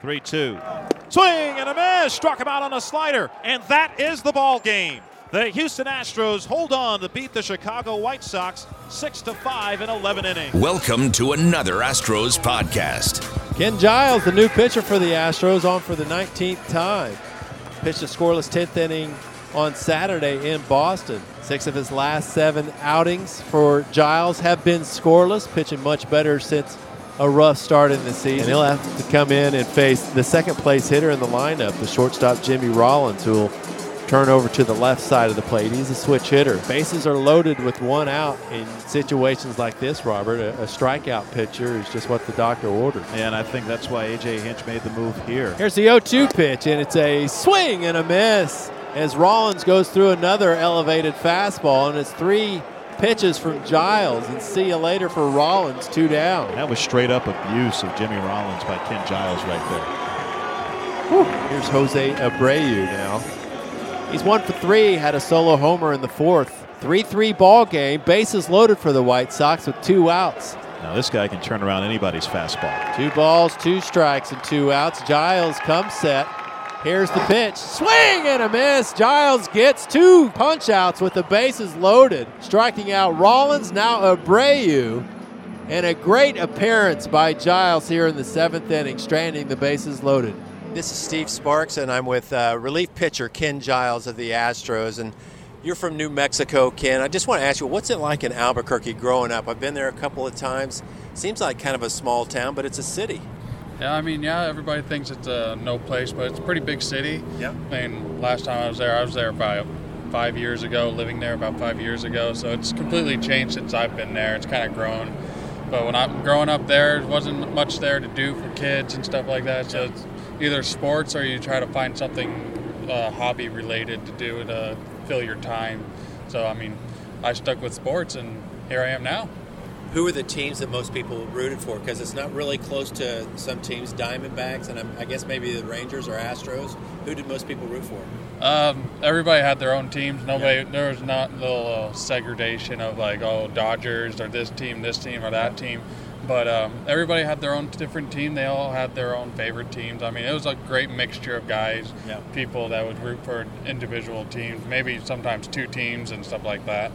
3-2. Swing and a miss. Struck him out on a slider. And that is the ball game. The Houston Astros hold on to beat the Chicago White Sox 6-5 in 11 innings. Welcome to another Astros podcast. Ken Giles, the new pitcher for the Astros, on for the 19th time. Pitched a scoreless 10th inning on Saturday in Boston. 6 of his last 7 outings for Giles have been scoreless, pitching much better since a rough start in the season. And he'll have to come in and face the second-place hitter in the lineup, the shortstop Jimmy Rollins, who will turn over to the left side of the plate. He's a switch hitter. Bases are loaded with 1 out in situations like this, Robert. A strikeout pitcher is just what the doctor ordered. And I think that's why A.J. Hinch made the move here. Here's the 0-2 pitch, and it's a swing and a miss as Rollins goes through another elevated fastball, and it's 3 pitches from Giles, and see you later for Rollins, 2 down. That was straight up abuse of Jimmy Rollins by Ken Giles right there. Whew. Here's Jose Abreu now. He's 1 for 3, had a solo homer in the 4th. 3-3 ball game, bases loaded for the White Sox with 2 outs. Now this guy can turn around anybody's fastball. 2 balls, 2 strikes, and 2 outs. Giles comes set. Here's the pitch. Swing and a miss. Giles gets 2 punch-outs with the bases loaded. Striking out Rollins, now Abreu. And a great appearance by Giles here in the 7th inning, stranding the bases loaded. This is Steve Sparks, and I'm with relief pitcher Ken Giles of the Astros. And you're from New Mexico, Ken. I just want to ask you, what's it like in Albuquerque growing up? I've been there a couple of times. Seems like kind of a small town, but it's a city. Yeah, everybody thinks it's a no place, but it's a pretty big city. Yeah. I mean, last time I was there about 5 years ago, living there about 5 years ago. So it's completely changed since I've been there. It's kind of grown. But when I'm growing up there, there wasn't much there to do for kids and stuff like that. So it's either sports or you try to find something hobby related to do to fill your time. So, I mean, I stuck with sports, and here I am now. Who are the teams that most people rooted for? Because it's not really close to some teams, Diamondbacks, and I guess maybe the Rangers or Astros. Who did most people root for? Everybody had their own teams. There was not a little segregation of like, oh, Dodgers or this team or that team. But everybody had their own different team. They all had their own favorite teams. I mean, it was a great mixture of guys, people that would root for individual teams, maybe sometimes 2 teams and stuff like that.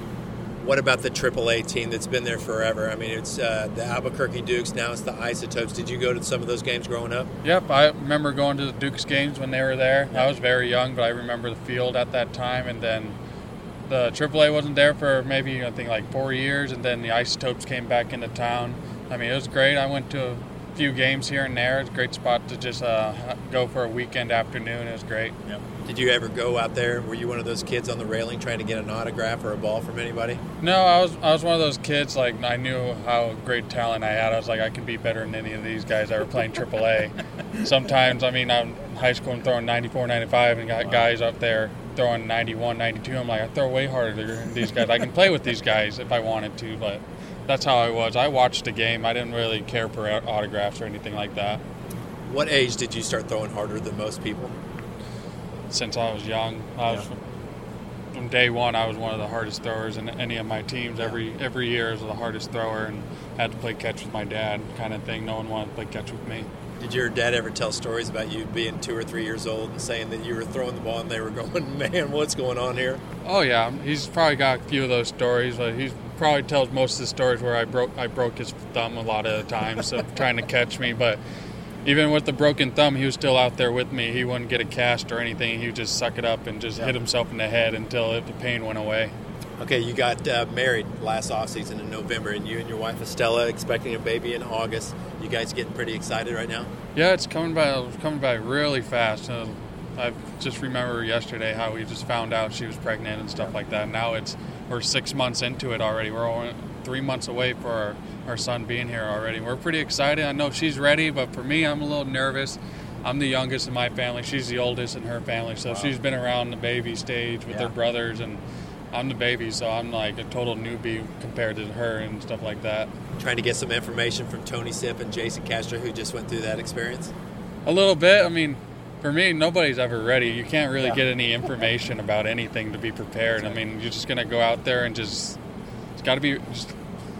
What about the AAA team that's been there forever? I mean, it's the Albuquerque Dukes. Now it's the Isotopes. Did you go to some of those games growing up? Yep, I remember going to the Dukes games when they were there. I was very young, but I remember the field at that time. And then the AAA wasn't there for maybe, I think, like 4 years. And then the Isotopes came back into town. I mean, it was great. I went to a few games here and there. It's a great spot to just go for a weekend afternoon. It was great. Yep. Did you ever go out there? Were you one of those kids on the railing trying to get an autograph or a ball from anybody? No, I was one of those kids, like, I knew how great talent I had. I was like, I could be better than any of these guys that were playing AAA. Sometimes, I mean, I'm in high school and throwing 94, 95, and got guys up there throwing 91, 92. I'm like, I throw way harder than these guys. I can play with these guys if I wanted to, but that's how I was. I watched the game. I didn't really care for autographs or anything like that. What age did you start throwing harder than most people? Since I was young. From day one, I was one of the hardest throwers in any of my teams. Every year I was the hardest thrower and had to play catch with my dad kind of thing. No one wanted to play catch with me. Did your dad ever tell stories about you being 2 or 3 years old and saying that you were throwing the ball and they were going, man, what's going on here? Oh, yeah. He's probably got a few of those stories, but he probably tells most of the stories where I broke his thumb a lot of the times so trying to catch me. But even with the broken thumb, he was still out there with me. He wouldn't get a cast or anything. He would just suck it up and just hit himself in the head until the pain went away. Okay, you got married last offseason in November, and you and your wife Estella expecting a baby in August. You guys getting pretty excited right now? Yeah, it's coming by really fast. I just remember yesterday how we just found out she was pregnant and stuff like that. Now we're 6 months into it already. We're only 3 months away for our son being here already. We're pretty excited. I know she's ready, but for me, I'm a little nervous. I'm the youngest in my family. She's the oldest in her family, so she's been around the baby stage with her brothers, and I'm the baby, so I'm like a total newbie compared to her and stuff like that. Trying to get some information from Tony Sipp and Jason Castro, who just went through that experience? A little bit. I mean, for me, nobody's ever ready. You can't really get any information about anything to be prepared. I mean, you're just going to go out there and it's got to be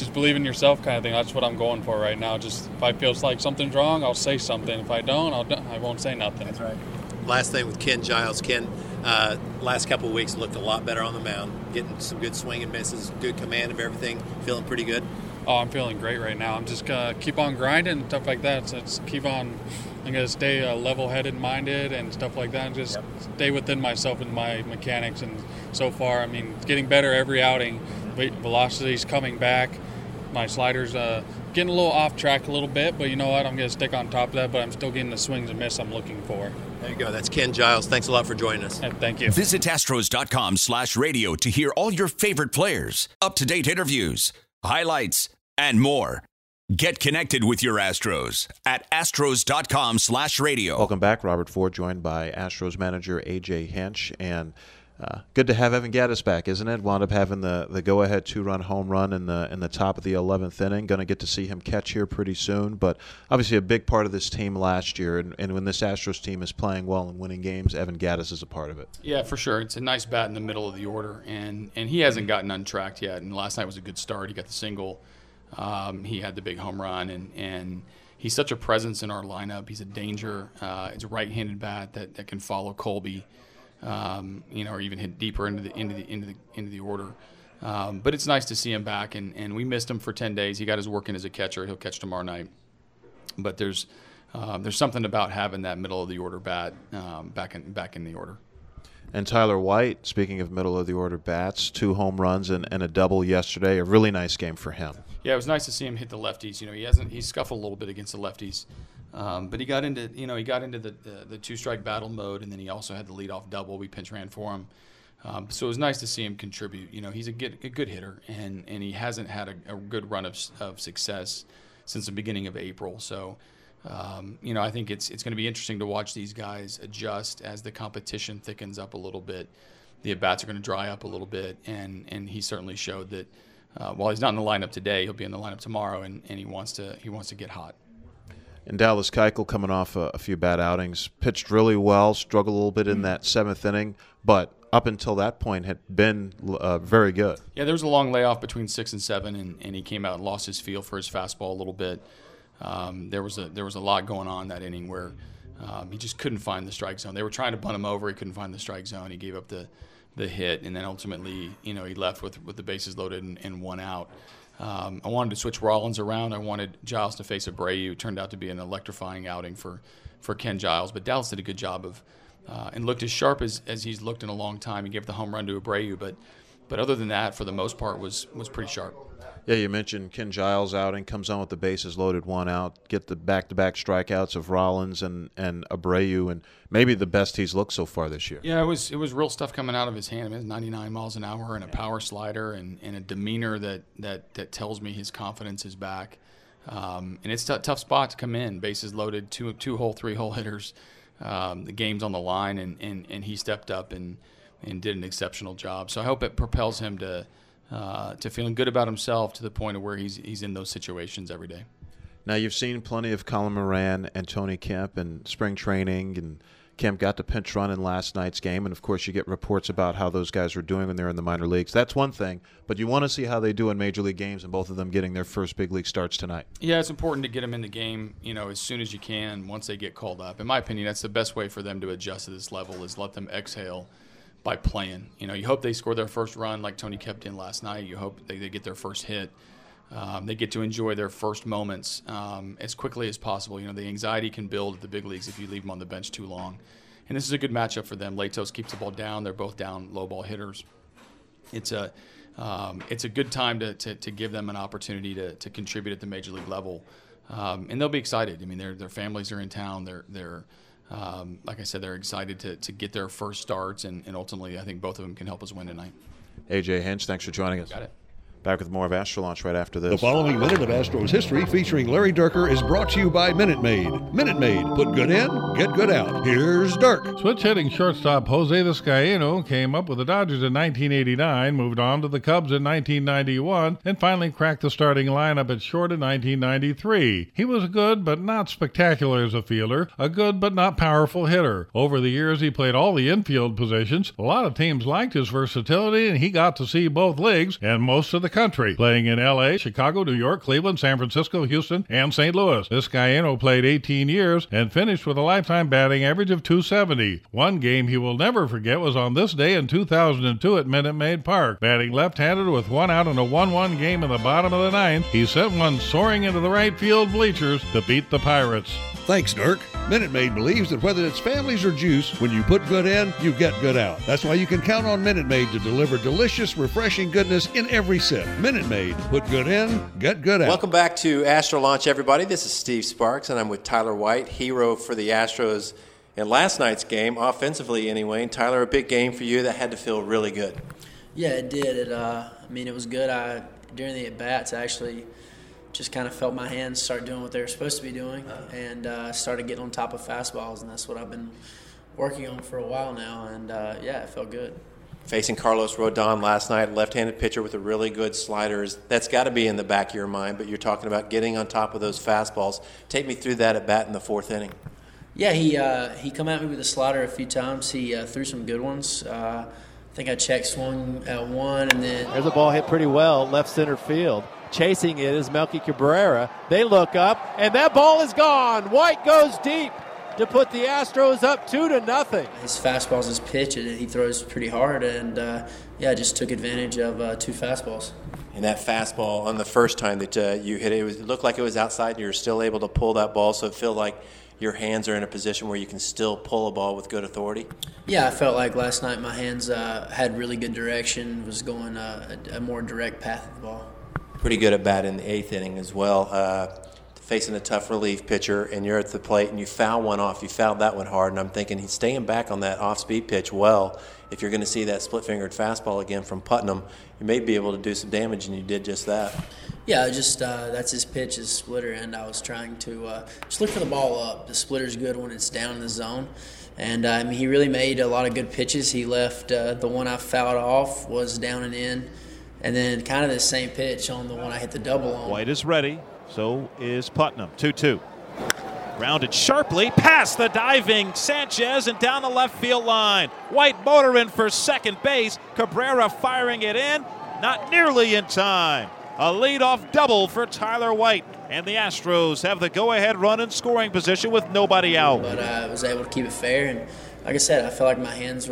just believe in yourself kind of thing. That's what I'm going for right now. Just if I feel like something's wrong, I'll say something. If I don't, I won't say nothing. That's right. Last thing with Ken Giles. Ken, last couple of weeks looked a lot better on the mound, getting some good swing and misses, good command of everything, feeling pretty good. Oh, I'm feeling great right now. I'm just going to keep on grinding and stuff like that. So it's keep on, I'm going to stay level-headed, minded and stuff like that, and just stay within myself and my mechanics. And so far, I mean, it's getting better every outing. Velocity's coming back. My slider's getting a little off track a little bit, but you know what? I'm going to stick on top of that, but I'm still getting the swings and miss I'm looking for. There you go. That's Ken Giles. Thanks a lot for joining us. Thank you. Visit Astros.com/radio to hear all your favorite players, up-to-date interviews, highlights, and more. Get connected with your Astros at Astros.com/radio. Welcome back. Robert Ford, joined by Astros manager A.J. Hinch. And good to have Evan Gattis back, isn't it? Wound up having the go-ahead 2-run home run in the top of the 11th inning. Going to get to see him catch here pretty soon. But obviously a big part of this team last year. And when this Astros team is playing well and winning games, Evan Gattis is a part of it. Yeah, for sure. It's a nice bat in the middle of the order. And he hasn't gotten untracked yet. And last night was a good start. He got the single. He had the big home run. And he's such a presence in our lineup. He's a danger. It's a right-handed bat that can follow Colby. Or even hit deeper into the order. But it's nice to see him back, and we missed him for 10 days. He got his work in as a catcher. He'll catch tomorrow night. But there's something about having that middle of the order bat back in the order. And Tyler White, speaking of middle of the order bats, 2 home runs and a double yesterday. A really nice game for him. Yeah, it was nice to see him hit the lefties. You know, he scuffled a little bit against the lefties. But he got into the 2-strike battle mode, and then he also had the leadoff double. We pinch ran for him, so it was nice to see him contribute. You know, he's a good hitter, and he hasn't had a good run of success since the beginning of April. So, I think it's going to be interesting to watch these guys adjust as the competition thickens up a little bit. The at-bats are going to dry up a little bit, and he certainly showed that while he's not in the lineup today, he'll be in the lineup tomorrow, and he wants to get hot. And Dallas Keuchel, coming off a few bad outings, pitched really well, struggled a little bit in that 7th inning, but up until that point had been very good. Yeah, there was a long layoff between 6 and 7, and he came out and lost his feel for his fastball a little bit. There was a lot going on that inning where he just couldn't find the strike zone. They were trying to bunt him over. He couldn't find the strike zone. He gave up the hit, and then ultimately, he left with the bases loaded and 1 out. I wanted to switch Rollins around. I wanted Giles to face Abreu. It turned out to be an electrifying outing for Ken Giles. But Dallas did a good job of and looked as sharp as he's looked in a long time. He gave the home run to Abreu. But other than that, for the most part, was pretty sharp. Yeah, you mentioned Ken Giles' outing, comes on with the bases loaded, 1 out, get the back-to-back strikeouts of Rollins and Abreu, and maybe the best he's looked so far this year. Yeah, it was real stuff coming out of his hand. I mean, it's 99 miles an hour and a power slider and a demeanor that tells me his confidence is back. And it's a tough spot to come in, bases loaded, 2-hole, 3-hole hitters. The game's on the line, and he stepped up and did an exceptional job. So I hope it propels him to feeling good about himself to the point of where he's in those situations every day. Now, you've seen plenty of Colin Moran and Tony Kemp in spring training, and Kemp got the pinch run in last night's game, and of course you get reports about how those guys are doing when they're in the minor leagues. That's one thing, but you want to see how they do in major league games, and both of them getting their first big league starts tonight. Yeah, it's important to get them in the game, as soon as you can once they get called up. In my opinion, that's the best way for them to adjust to this level is let them exhale by playing. You hope they score their first run like Tony Kemp did last night. You hope they get their first hit. They get to enjoy their first moments as quickly as possible. The anxiety can build at the big leagues if you leave them on the bench too long. And this is a good matchup for them. Latos keeps the ball down. They're both down low ball hitters. It's a good time to give them an opportunity to contribute at the major league level. And they'll be excited. I mean, their families are in town. They're like I said, they're excited to get their first starts, and ultimately I think both of them can help us win tonight. A.J. Hinch, thanks for joining us. Got it. Back with more of Astro Launch right after this. The following minute of Astros history featuring Larry Dierker is brought to you by Minute Maid. Minute Maid, put good in, get good out. Here's Dirk. Switch-hitting shortstop Jose Vizcaíno came up with the Dodgers in 1989, moved on to the Cubs in 1991, and finally cracked the starting lineup at short in 1993. He was good but not spectacular as a fielder, a good but not powerful hitter. Over the years, he played all the infield positions. A lot of teams liked his versatility, and he got to see both leagues and most of the country, playing in L.A., Chicago, New York, Cleveland, San Francisco, Houston, and St. Louis. Vizcaino played 18 years and finished with a lifetime batting average of .270. One game he will never forget was on this day in 2002 at Minute Maid Park. Batting left-handed with 1 out in a 1-1 game in the bottom of the ninth, he sent one soaring into the right field bleachers to beat the Pirates. Thanks, Dirk. Minute Maid believes that whether it's families or juice, when you put good in, you get good out. That's why you can count on Minute Maid to deliver delicious, refreshing goodness in every sip. Minute Maid, put good in, get good out. Welcome back to Astro Launch, everybody. This is Steve Sparks, and I'm with Tyler White, hero for the Astros in last night's game, offensively anyway. And Tyler, a big game for you that had to feel really good. Yeah, it did. It was good. During the at-bats, I actually just kind of felt my hands start doing what they were supposed to be doing, and started getting on top of fastballs, and that's what I've been working on for a while now, and it felt good. Facing Carlos Rodon last night, left-handed pitcher with a really good sliders. That's got to be in the back of your mind, but you're talking about getting on top of those fastballs. Take me through that at bat in the fourth inning. Yeah, he come at me with a slider a few times. He threw some good ones. I think I check swung at one, and then there's a ball hit pretty well left center field. Chasing it is Melky Cabrera. They look up, and that ball is gone. White goes deep to put the Astros up 2-0. His fastball's his pitch, and he throws pretty hard, and just took advantage of 2 fastballs. And that fastball on the first time that you hit it, it looked like it was outside, and you were still able to pull that ball, so it felt like your hands are in a position where you can still pull a ball with good authority? Yeah, I felt like last night my hands had really good direction, was going a more direct path of the ball. Pretty good at bat in the 8th inning as well. Facing a tough relief pitcher, and you're at the plate, and you foul one off. You fouled that one hard, and I'm thinking he's staying back on that off-speed pitch well. If you're going to see that split-fingered fastball again from Putnam, you may be able to do some damage, and you did just that. Yeah, that's his pitch, his splitter, and I was trying to just look for the ball up. The splitter's good when it's down in the zone, and he really made a lot of good pitches. He left the one I fouled off was down and in, and then kind of the same pitch on the one I hit the double on. White is ready. So is Putnam. 2-2. Grounded sharply past the diving Sanchez and down the left field line. White motoring for second base. Cabrera firing it in. Not nearly in time. A leadoff double for Tyler White. And the Astros have the go-ahead run in scoring position with nobody out. But I was able to keep it fair. And like I said, I felt like my hands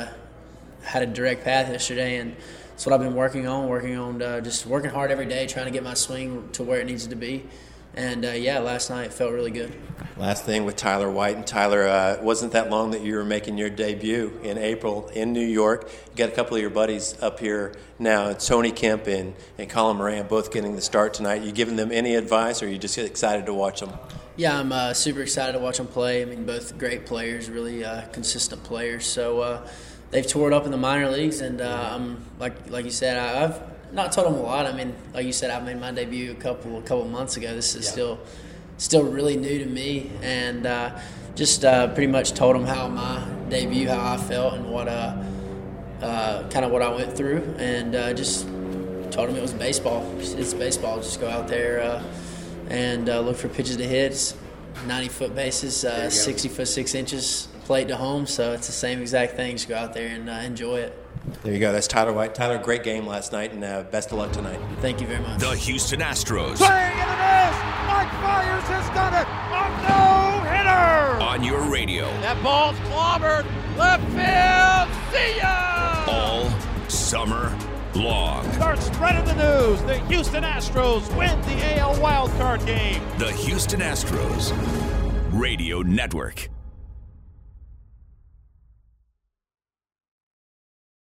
had a direct path yesterday. And that's what I've been working on just working hard every day, trying to get my swing to where it needs to be. And, last night it felt really good. Last thing with Tyler White. And Tyler, it wasn't that long that you were making your debut in April in New York. You got a couple of your buddies up here now, Tony Kemp and Colin Moran, both getting the start tonight. You giving them any advice, or are you just excited to watch them? Yeah, I'm super excited to watch them play. I mean, both great players, really consistent players. So they've toured up in the minor leagues, and like you said, I've not told them a lot. I mean, like you said, I made my debut a couple months ago. This is still really new to me, and just pretty much told them how my debut, how I felt, and what kind of what I went through, and just told them it was baseball. It's baseball. Just go out there and look for pitches to hit. 90-foot bases, 60 foot 6 inches plate to home, so it's the same exact thing. Just go out there and enjoy it. There you go. That's Tyler White. Tyler, great game last night, and best of luck tonight. Thank you very much. The Houston Astros. Swing and a miss! Mike Fiers has done it! A no-hitter! On your radio. That ball's clobbered. Left field. See ya! All summer long. Start spreading the news. The Houston Astros win the AL wildcard game. The Houston Astros Radio Network.